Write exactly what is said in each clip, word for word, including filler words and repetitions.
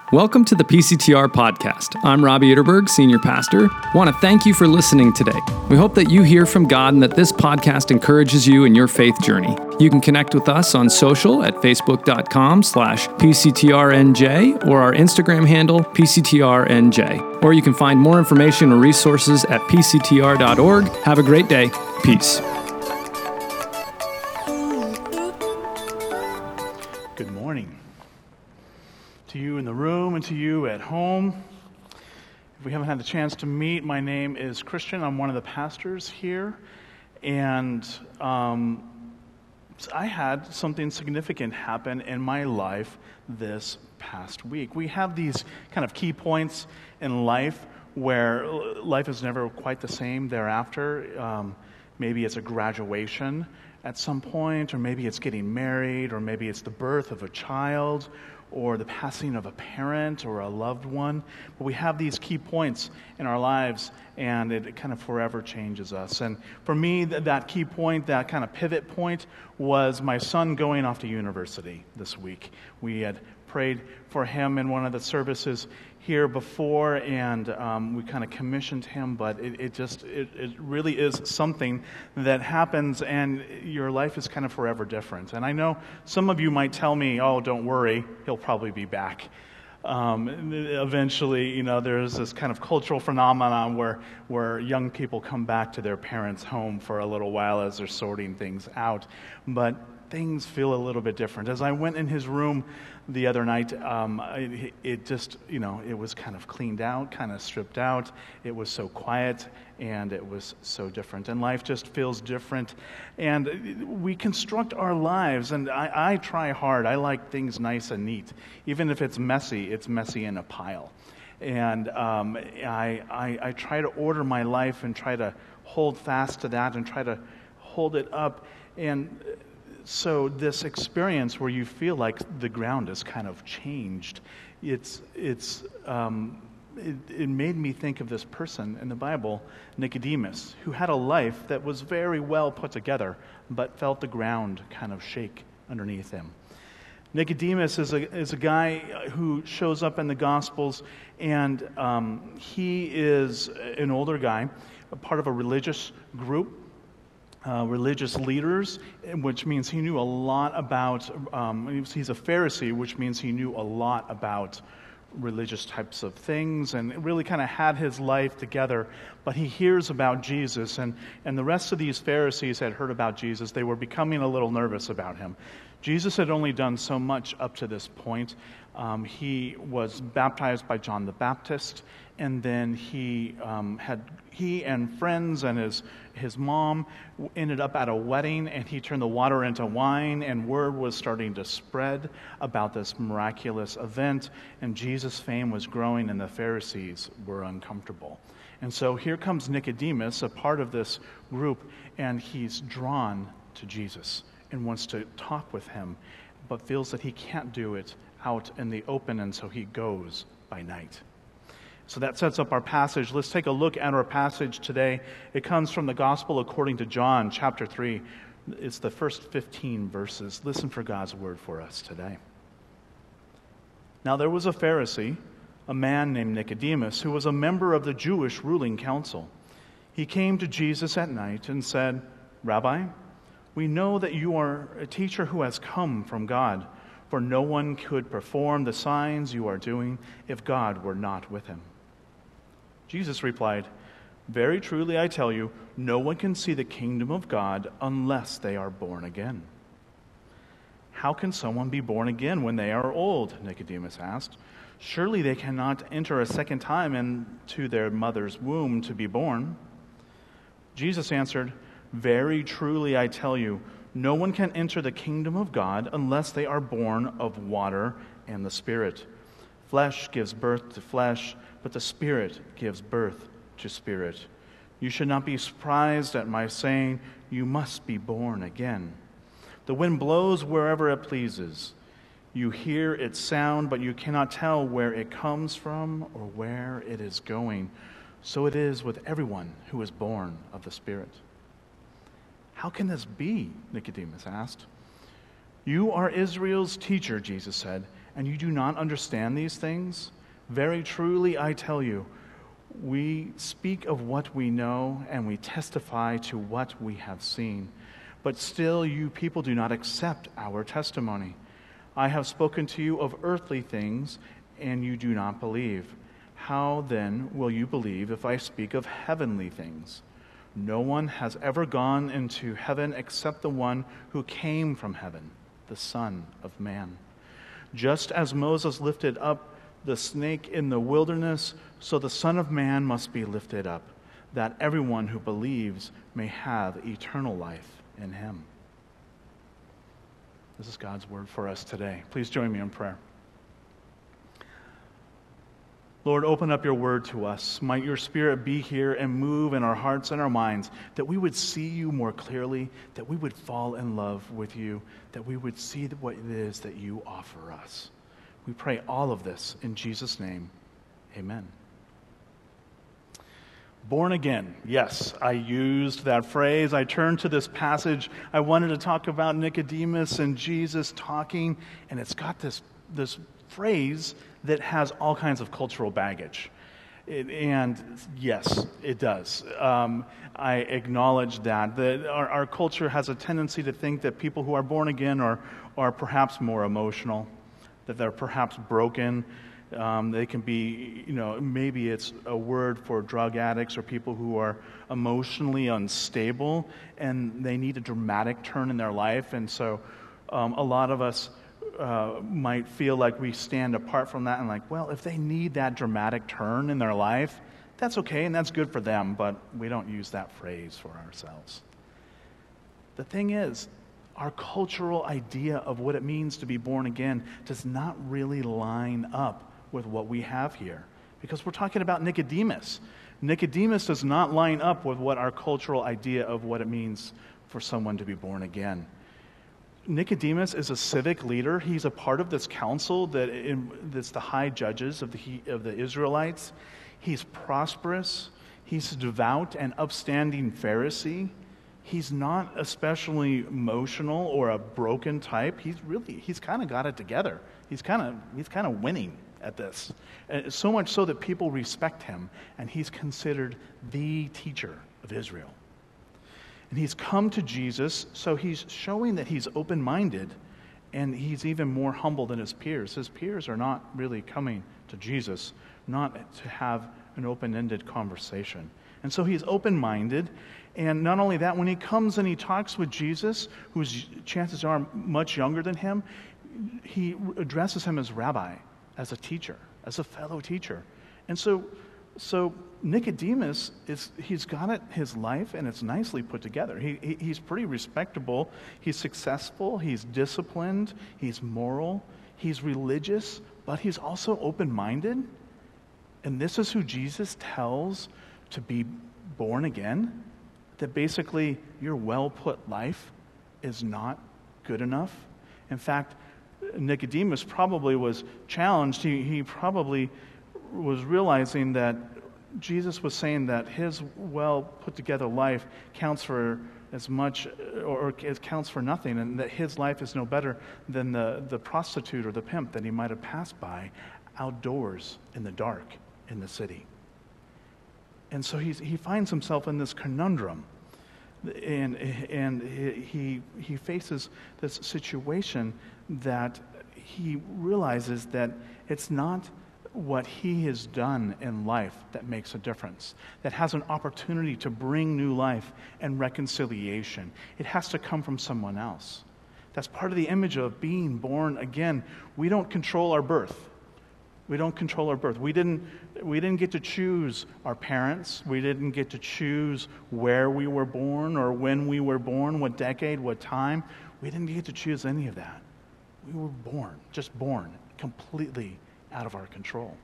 Welcome to the P C T R podcast. I'm Robbie Itterberg, Senior Pastor. I want to thank you for listening today. We hope that you hear from God and that this podcast encourages you in your faith journey. You can connect with us on social at facebook.com slash PCTRNJ or our Instagram handle, P C T R N J. Or you can find more information or resources at P C T R dot org. Have a great day. Peace. Good morning to you in the room and to you at home. If we haven't had the chance to meet, my name is Christian. I'm one of the pastors here, and um, I had something significant happen in my life this past week. We have these kind of key points in life where life is never quite the same thereafter. Um, maybe it's a graduation at some point, or maybe it's getting married, or maybe it's the birth of a child, or the passing of a parent or a loved one. But we have these key points in our lives, and it, it kind of forever changes us. And for me, th- that key point, that kind of pivot point, was my son going off to university this week. We had prayed for him in one of the services here before, and um, we kind of commissioned him, but it, it just, it, it really is something that happens, and your life is kind of forever different. And I know some of you might tell me, oh, don't worry, he'll probably be back. Um, eventually, you know, there's this kind of cultural phenomenon where, where young people come back to their parents' home for a little while as they're sorting things out. But things feel a little bit different. As I went in his room the other night, um, it, it just, you know, it was kind of cleaned out, kind of stripped out. It was so quiet, and it was so different. And life just feels different. And we construct our lives, and I, I try hard. I like things nice and neat. Even if it's messy, it's messy in a pile. And um, I, I, I try to order my life and try to hold fast to that and try to hold it up. And so this experience where you feel like the ground is kind of changed, it's it's um, it, it made me think of this person in the Bible, Nicodemus, who had a life that was very well put together, but felt the ground kind of shake underneath him. Nicodemus is a is a guy who shows up in the Gospels, and um, he is an older guy, a part of a religious group. Uh, religious leaders, which means he knew a lot about, um, he's a Pharisee, which means he knew a lot about religious types of things, and really kind of had his life together. But he hears about Jesus, and, and the rest of these Pharisees had heard about Jesus. They were becoming a little nervous about him. Jesus had only done so much up to this point. Um, he was baptized by John the Baptist, and then he um, had he and friends and his his mom ended up at a wedding, and he turned the water into wine, and word was starting to spread about this miraculous event, and Jesus' fame was growing, and the Pharisees were uncomfortable. And so here comes Nicodemus, a part of this group, and he's drawn to Jesus and wants to talk with him, but feels that he can't do it out in the open, and so he goes by night. So that sets up our passage. Let's take a look at our passage today. It comes from the Gospel according to John, chapter three. It's the first fifteen verses. Listen for God's word for us today. Now there was a Pharisee, a man named Nicodemus, who was a member of the Jewish ruling council. He came to Jesus at night and said, "Rabbi, we know that you are a teacher who has come from God, for no one could perform the signs you are doing if God were not with him." Jesus replied, "Very truly I tell you, no one can see the kingdom of God unless they are born again." "How can someone be born again when they are old?" Nicodemus asked. "Surely they cannot enter a second time into their mother's womb to be born." Jesus answered, "Very truly I tell you, no one can enter the kingdom of God unless they are born of water and the Spirit. Flesh gives birth to flesh, but the Spirit gives birth to spirit. You should not be surprised at my saying, 'You must be born again.' The wind blows wherever it pleases. You hear its sound, but you cannot tell where it comes from or where it is going. So it is with everyone who is born of the Spirit." "How can this be?" Nicodemus asked. "You are Israel's teacher," Jesus said, and you do not understand these things? Very truly I tell you, we speak of what we know, and we testify to what we have seen. But still you people do not accept our testimony. I have spoken to you of earthly things, and you do not believe. How then will you believe if I speak of heavenly things? No one has ever gone into heaven except the one who came from heaven, the Son of Man. Just as Moses lifted up the snake in the wilderness, so the Son of Man must be lifted up, that everyone who believes may have eternal life in him. This is God's word for us today. Please join me in prayer. Lord, open up your word to us. Might your Spirit be here and move in our hearts and our minds, that we would see you more clearly, that we would fall in love with you, that we would see what it is that you offer us. We pray all of this in Jesus' name. Amen. Born again. Yes, I used that phrase. I turned to this passage. I wanted to talk about Nicodemus and Jesus talking, and it's got this, this phrase that has all kinds of cultural baggage. It, and yes, it does. Um, I acknowledge that. that our, our culture has a tendency to think that people who are born again are, are perhaps more emotional, that they're perhaps broken. Um, they can be, you know, maybe it's a word for drug addicts or people who are emotionally unstable and they need a dramatic turn in their life. And so um, a lot of us uh, might feel like we stand apart from that and like, well, if they need that dramatic turn in their life, that's okay and that's good for them, but we don't use that phrase for ourselves. The thing is, our cultural idea of what it means to be born again does not really line up with what we have here, because we're talking about Nicodemus. Nicodemus does not line up with what our cultural idea of what it means for someone to be born again. Nicodemus is a civic leader. He's a part of this council that in, that's the high judges of the of the Israelites. He's prosperous. He's a devout and upstanding Pharisee. He's not especially emotional or a broken type. He's really, he's kind of got it together. He's kind of, he's kind of winning at this. And so much so that people respect him, and he's considered the teacher of Israel. And he's come to Jesus, so he's showing that he's open-minded, and he's even more humble than his peers. His peers are not really coming to Jesus, not to have an open-ended conversation. And so he's open-minded. And not only that, when he comes and he talks with Jesus, whose chances are much younger than him, he addresses him as rabbi, as a teacher, as a fellow teacher. And so so Nicodemus, is he's got it, his life, and it's nicely put together. He, he He's pretty respectable. He's successful. He's disciplined. He's moral. He's religious, but he's also open-minded. And this is who Jesus tells to be born again. That basically your well-put life is not good enough. In fact, Nicodemus probably was challenged. He, he probably was realizing that Jesus was saying that his well-put-together life counts for as much, or, or it counts for nothing, and that his life is no better than the, the prostitute or the pimp that he might have passed by outdoors in the dark in the city. And so he's, he finds himself in this conundrum, and and he he faces this situation that he realizes that it's not what he has done in life that makes a difference, that has an opportunity to bring new life and reconciliation. It has to come from someone else. That's part of the image of being born again. We don't control our birth. We don't control our birth. We didn't, we didn't get to choose our parents. We didn't get to choose where we were born or when we were born, what decade, what time. We didn't get to choose any of that. We were born, just born, completely out of our control.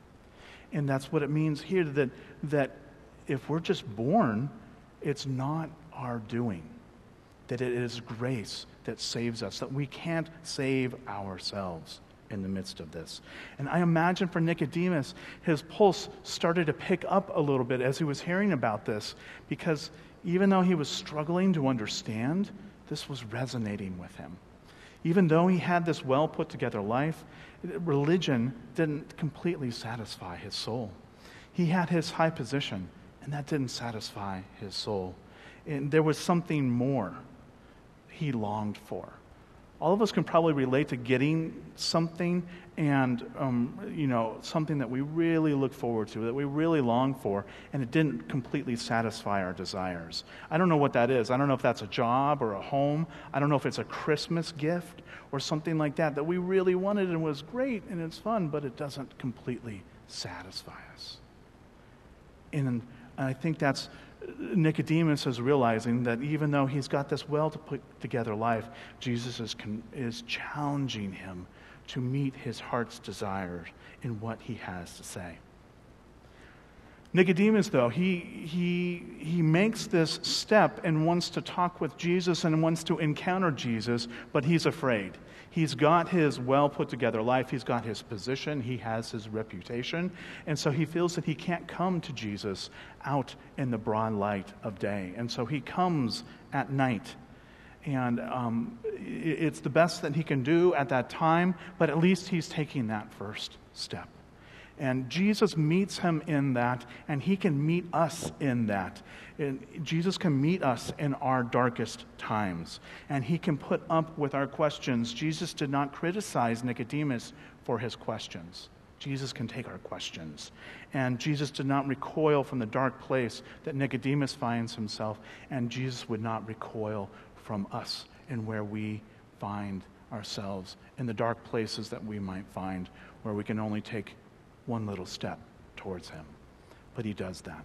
And that's what it means here, that, that if we're just born, it's not our doing. That it is grace that saves us, that we can't save ourselves in the midst of this. And I imagine for Nicodemus, his pulse started to pick up a little bit as he was hearing about this, because even though he was struggling to understand, this was resonating with him. Even though he had this well put together life, religion didn't completely satisfy his soul. He had his high position, and that didn't satisfy his soul. And there was something more he longed for. All of us can probably relate to getting something and, um, you know, something that we really look forward to, that we really long for, and it didn't completely satisfy our desires. I don't know what that is. I don't know if that's a job or a home. I don't know if it's a Christmas gift or something like that, that we really wanted and was great and it's fun, but it doesn't completely satisfy us. And I think that's Nicodemus is realizing that even though he's got this well to put together life, Jesus is con- is challenging him to meet his heart's desires in what he has to say. Nicodemus, though, he he he makes this step and wants to talk with Jesus and wants to encounter Jesus, but he's afraid. He's got his well put together life, he's got his position, he has his reputation, and so he feels that he can't come to Jesus out in the broad light of day. And so he comes at night. And um, it's the best that he can do at that time, but at least he's taking that first step. And Jesus meets him in that, and he can meet us in that. And Jesus can meet us in our darkest times, and he can put up with our questions. Jesus did not criticize Nicodemus for his questions. Jesus can take our questions. And Jesus did not recoil from the dark place that Nicodemus finds himself, and Jesus would not recoil from us and where we find ourselves, in the dark places that we might find, where we can only take one little step towards him. But he does that.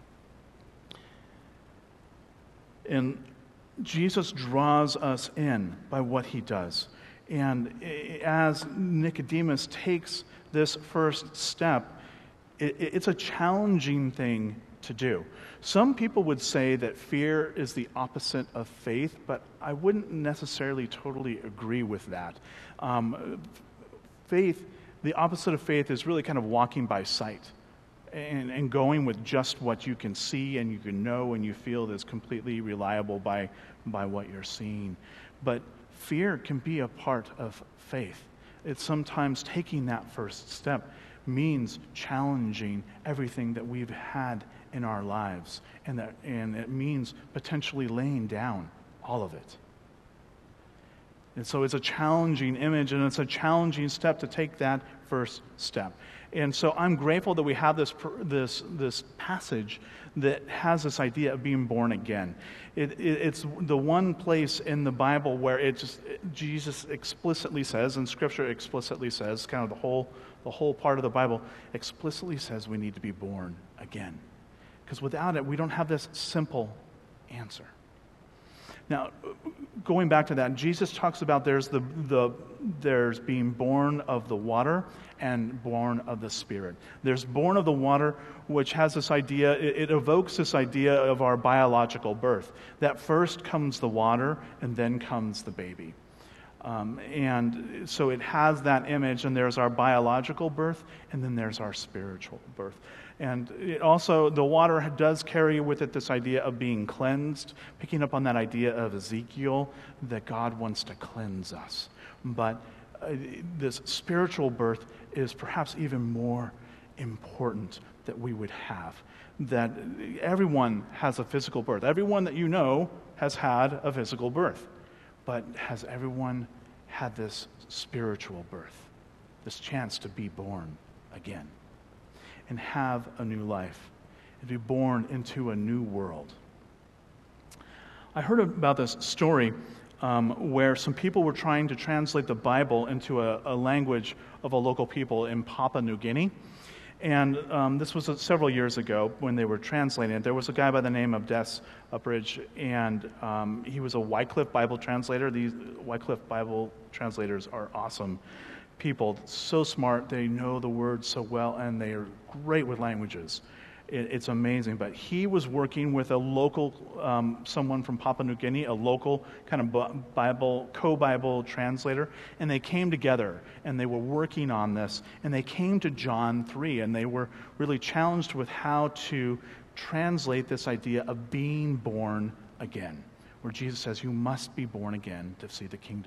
And Jesus draws us in by what he does. And as Nicodemus takes this first step, it's a challenging thing to do. Some people would say that fear is the opposite of faith, but I wouldn't necessarily totally agree with that. Um, faith, the opposite of faith is really kind of walking by sight and, and going with just what you can see and you can know and you feel is completely reliable by, by what you're seeing. But fear can be a part of faith. It's sometimes taking that first step means challenging everything that we've had in our lives, and that and it means potentially laying down all of it. And so it's a challenging image, and it's a challenging step to take that first step. And so I'm grateful that we have this this this passage that has this idea of being born again. It, it, it's the one place in the Bible where it just Jesus explicitly says, and Scripture explicitly says, kind of the whole the whole part of the Bible explicitly says we need to be born again. Because without it, we don't have this simple answer. Now, going back to that, Jesus talks about there's the the there's being born of the water and born of the Spirit. There's born of the water, which has this idea, it, it evokes this idea of our biological birth. That first comes the water, and then comes the baby. Um, and so it has that image, and there's our biological birth, and then there's our spiritual birth. And it also, the water does carry with it this idea of being cleansed, picking up on that idea of Ezekiel, that God wants to cleanse us. But uh, this spiritual birth is perhaps even more important that we would have. That everyone has a physical birth. Everyone that you know has had a physical birth. But has everyone had this spiritual birth, this chance to be born again and have a new life and be born into a new world? I heard about this story um, where some people were trying to translate the Bible into a, a language of a local people in Papua New Guinea. And um, this was uh, several years ago when they were translating it. There was a guy by the name of Des Upridge, and um, he was a Wycliffe Bible translator. These Wycliffe Bible translators are awesome people, so smart. They know the words so well, and they are great with languages. It, it's amazing. But he was working with a local, um, someone from Papua New Guinea, a local kind of Bible, co-Bible translator, and they came together, and they were working on this, and they came to John three, and they were really challenged with how to translate this idea of being born again, where Jesus says, you must be born again to see the kingdom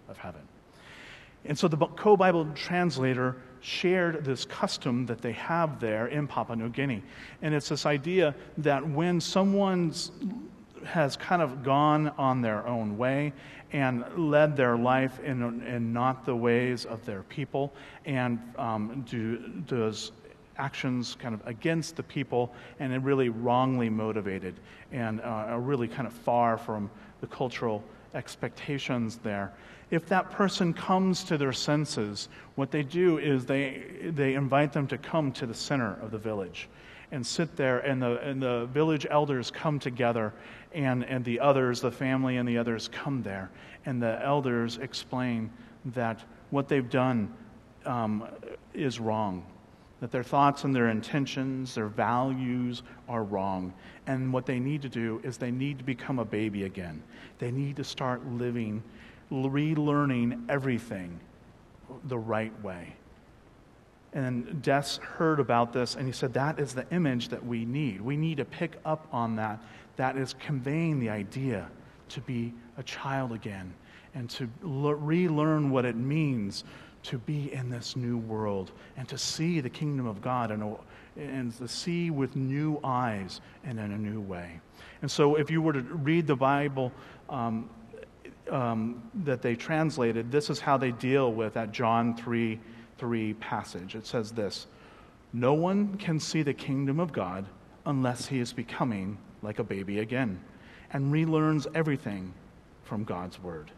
of heaven. And so the co-Bible translator shared this custom that they have there in Papua New Guinea. And it's this idea that when someone's has kind of gone on their own way and led their life in, in not the ways of their people, and um, do, does actions kind of against the people, and are really wrongly motivated, and uh, are really kind of far from the cultural expectations there. If that person comes to their senses, what they do is they they invite them to come to the center of the village and sit there, and the and the village elders come together, and, and the others, the family and the others come there, and the elders explain that what they've done um, is wrong, that their thoughts and their intentions, their values are wrong, and what they need to do is they need to become a baby again. They need to start living, relearning everything the right way. And Des heard about this, and he said, that is the image that we need. We need to pick up on that. That is conveying the idea to be a child again, and to le- relearn what it means to be in this new world, and to see the kingdom of God, and, and to see with new eyes and in a new way. And so if you were to read the Bible um, um, that they translated, this is how they deal with that John three three passage. It says this: no one can see the kingdom of God unless he is becoming like a baby again, and relearns everything from God's word.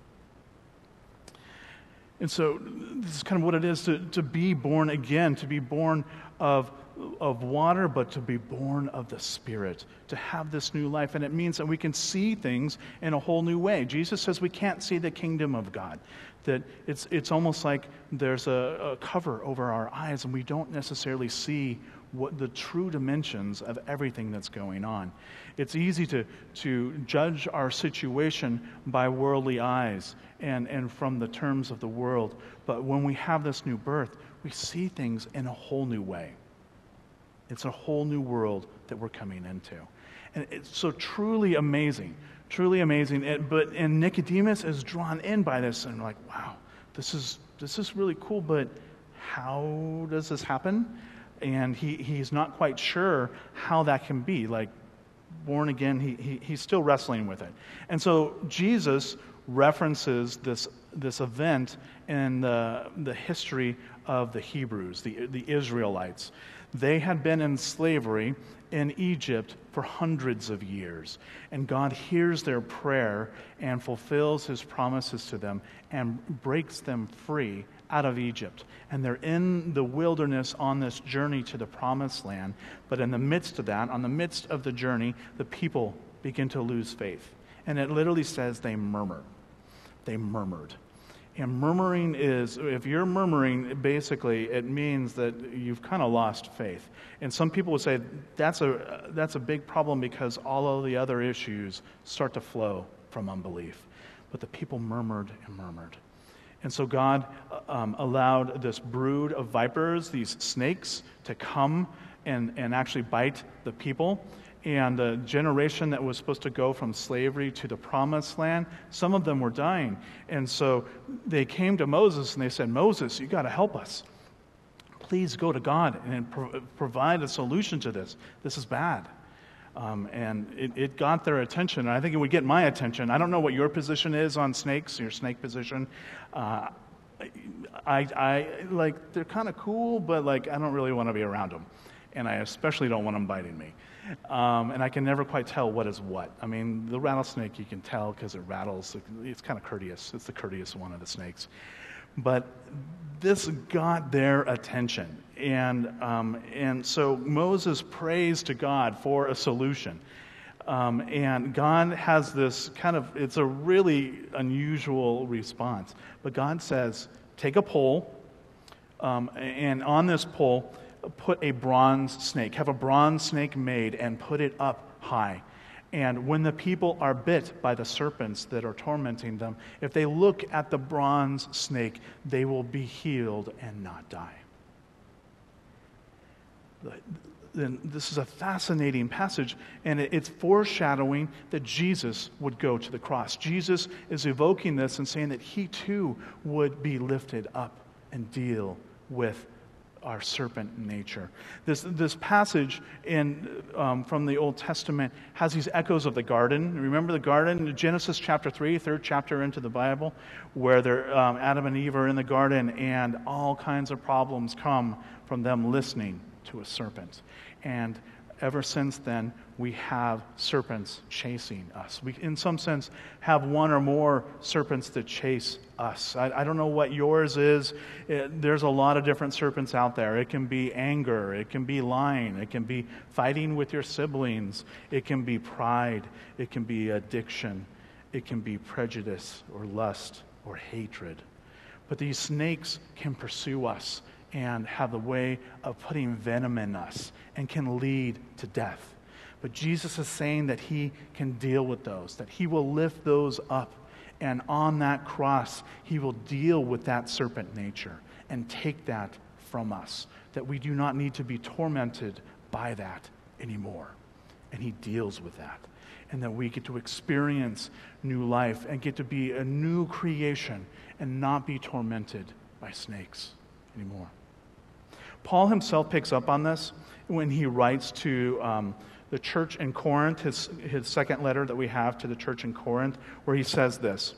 And so this is kind of what it is to, to be born again, to be born of, of water, but to be born of the Spirit, to have this new life. And it means that we can see things in a whole new way. Jesus says we can't see the kingdom of God, that it's, it's almost like there's a, a cover over our eyes, and we don't necessarily see what the true dimensions of everything that's going on. It's easy to, to judge our situation by worldly eyes and, and from the terms of the world. But when we have this new birth, we see things in a whole new way. It's a whole new world that we're coming into. And it's so truly amazing, truly amazing. It, but and Nicodemus is drawn in by this, and like, wow, this is this is really cool, but how does this happen? And he, he's not quite sure how that can be. Like, born again, he, he he's still wrestling with it. And so Jesus references this this event in the, the history of the Hebrews, the, the Israelites. They had been in slavery in Egypt for hundreds of years. And God hears their prayer and fulfills his promises to them and breaks them free out of Egypt. And they're in the wilderness on this journey to the promised land. But in the midst of that, on the midst of the journey, the people begin to lose faith. And it literally says they murmur. They murmured. And murmuring is, if you're murmuring, basically it means that you've kind of lost faith. And some people would say that's a that's a big problem because all of the other issues start to flow from unbelief. But the people murmured and murmured. And so God um, allowed this brood of vipers, these snakes, to come and, and actually bite the people. And the generation that was supposed to go from slavery to the promised land, some of them were dying. And so they came to Moses and they said, Moses, you got to help us. Please go to God and pro- provide a solution to this. This is bad. Um, and it, it got their attention. And I think it would get my attention. I don't know what your position is on snakes, your snake position. Uh, I, I like, they're kind of cool, but like, I don't really want to be around them. And I especially don't want them biting me. Um, and I can never quite tell what is what. I mean, the rattlesnake you can tell because it rattles. It's kind of courteous. It's the courteous one of the snakes. But this got their attention. And um, and so Moses prays to God for a solution. Um, and God has this kind of, it's a really unusual response. But God says, take a pole, um, and on this pole, put a bronze snake, have a bronze snake made and put it up high. And when the people are bit by the serpents that are tormenting them, if they look at the bronze snake, they will be healed and not die. then this is a fascinating passage, and it's foreshadowing that Jesus would go to the cross. Jesus is evoking this and saying that he too would be lifted up and deal with our serpent nature. This this passage in um, from the Old Testament has these echoes of the garden. Remember the garden? Genesis chapter three, third chapter into the Bible, where they're, um, Adam and Eve are in the garden, and all kinds of problems come from them listening to a serpent. And ever since then, we have serpents chasing us. We, in some sense, have one or more serpents that chase us. I, I don't know what yours is. It, there's a lot of different serpents out there. It can be anger. It can be lying. It can be fighting with your siblings. It can be pride. It can be addiction. It can be prejudice or lust or hatred. But these snakes can pursue us and have the way of putting venom in us and can lead to death. But Jesus is saying that he can deal with those, that he will lift those up, and on that cross, he will deal with that serpent nature and take that from us, that we do not need to be tormented by that anymore. And he deals with that. And that we get to experience new life and get to be a new creation and not be tormented by snakes anymore. Paul himself picks up on this when he writes to um, the church in Corinth, his, his second letter that we have to the church in Corinth, where he says this: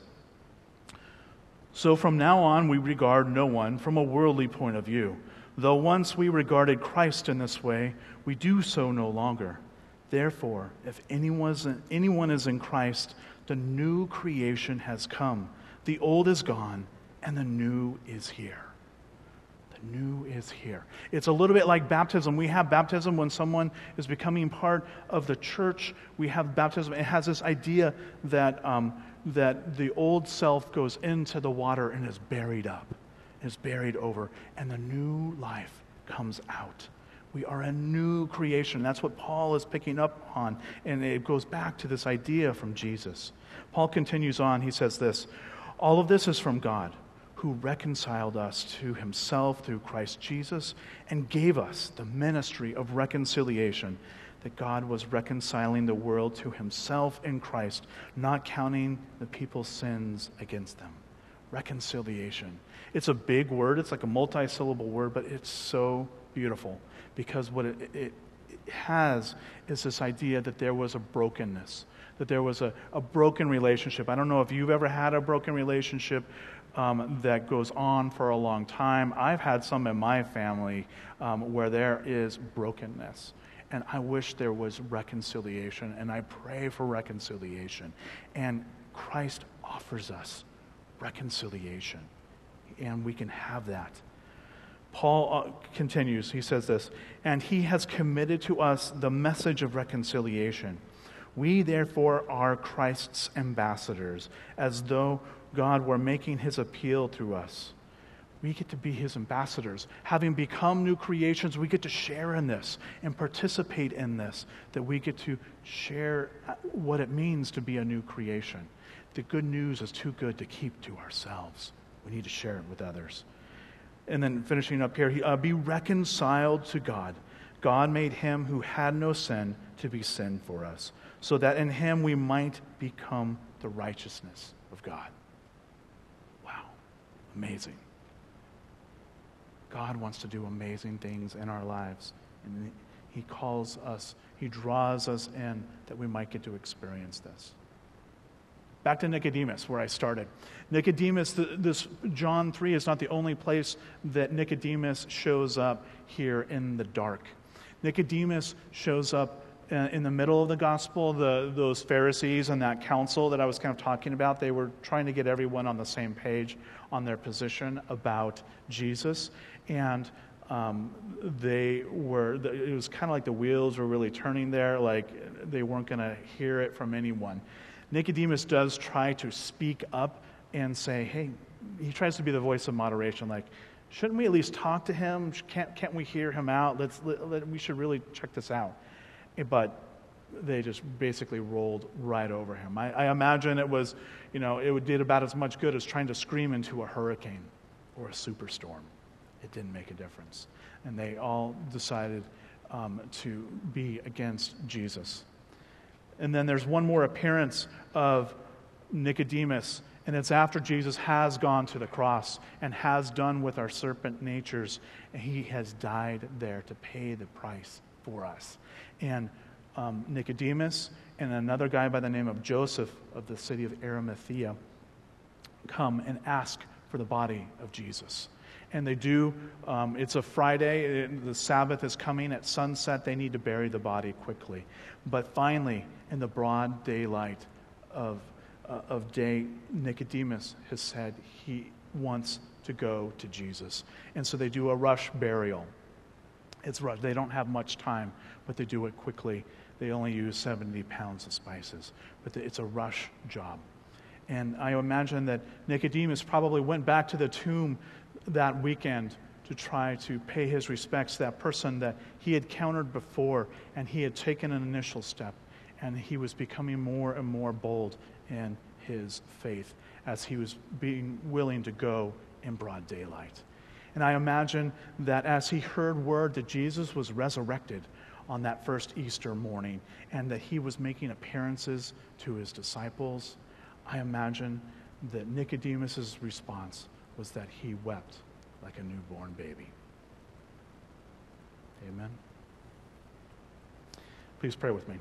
"So from now on we regard no one from a worldly point of view. Though once we regarded Christ in this way, we do so no longer. Therefore, if anyone, anyone is in Christ, the new creation has come. The old is gone, and the new is here." New is here. It's a little bit like baptism. We have baptism when someone is becoming part of the church. We have baptism. It has this idea that um, that the old self goes into the water and is buried up, is buried over, and the new life comes out. We are a new creation. That's what Paul is picking up on, and it goes back to this idea from Jesus. Paul continues on. He says this: "All of this is from God, who reconciled us to himself through Christ Jesus and gave us the ministry of reconciliation, that God was reconciling the world to himself in Christ, not counting the people's sins against them." Reconciliation. It's a big word. It's like a multi-syllable word, but it's so beautiful because what it, it, it has is this idea that there was a brokenness, that there was a, a broken relationship. I don't know if you've ever had a broken relationship Um, that goes on for a long time. I've had some in my family um, where there is brokenness. And I wish there was reconciliation, and I pray for reconciliation. And Christ offers us reconciliation, and we can have that. Paul uh, continues, he says this: "And he has committed to us the message of reconciliation. We therefore are Christ's ambassadors, as though God were making his appeal through us." We get to be his ambassadors. Having become new creations, we get to share in this and participate in this, that we get to share what it means to be a new creation. The good news is too good to keep to ourselves. We need to share it with others. And then finishing up here, he, uh, be reconciled to God. God made him who had no sin to be sin for us, so that in him we might become the righteousness of God. Amazing. God wants to do amazing things in our lives. And he calls us, he draws us in that we might get to experience this. Back to Nicodemus, where I started. Nicodemus, this John three is not the only place that Nicodemus shows up here in the dark. Nicodemus shows up in the middle of the gospel. The, those Pharisees and that council that I was kind of talking about, they were trying to get everyone on the same page on their position about Jesus. And um, they were, it was kind of like the wheels were really turning there, like they weren't going to hear it from anyone. Nicodemus does try to speak up and say, hey, he tries to be the voice of moderation, like, shouldn't we at least talk to him? Can't, can't we hear him out? Let's, let, let, we should really check this out. But they just basically rolled right over him. I, I imagine it was, you know, it did about as much good as trying to scream into a hurricane or a superstorm. It didn't make a difference. And they all decided um, to be against Jesus. And then there's one more appearance of Nicodemus, and it's after Jesus has gone to the cross and has done with our serpent natures, and he has died there to pay the price for us. And um, Nicodemus and another guy by the name of Joseph of the city of Arimathea come and ask for the body of Jesus. And they do. Um, it's a Friday. It, the Sabbath is coming at sunset. They need to bury the body quickly. But finally, in the broad daylight of uh, of day, Nicodemus has said he wants to go to Jesus. And so they do a rush burial. It's rush. They don't have much time, but they do it quickly. They only use seventy pounds of spices. But it's a rush job. And I imagine that Nicodemus probably went back to the tomb that weekend to try to pay his respects to that person that he had countered before, and he had taken an initial step, and he was becoming more and more bold in his faith as he was being willing to go in broad daylight. And I imagine that as he heard word that Jesus was resurrected on that first Easter morning and that he was making appearances to his disciples, I imagine that Nicodemus' response was that he wept like a newborn baby. Amen. Please pray with me.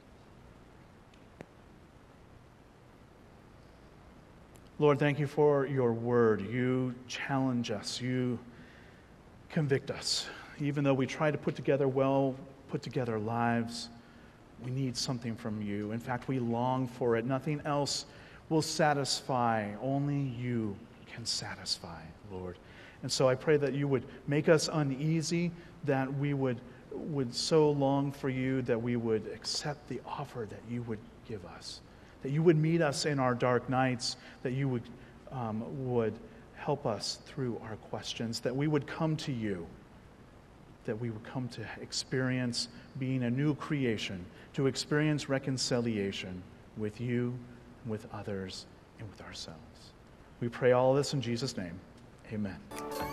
Lord, thank you for your word. You challenge us. You convict us. Even though we try to put together well put together lives, we need something from you. In fact, we long for it. Nothing else will satisfy. Only you can satisfy, Lord. And so I pray that you would make us uneasy, that we would, would so long for you, that we would accept the offer that you would give us, that you would meet us in our dark nights, that you would, um, would help us through our questions, that we would come to you, that we would come to experience being a new creation, to experience reconciliation with you, with others, and with ourselves. We pray all this in Jesus' name. Amen.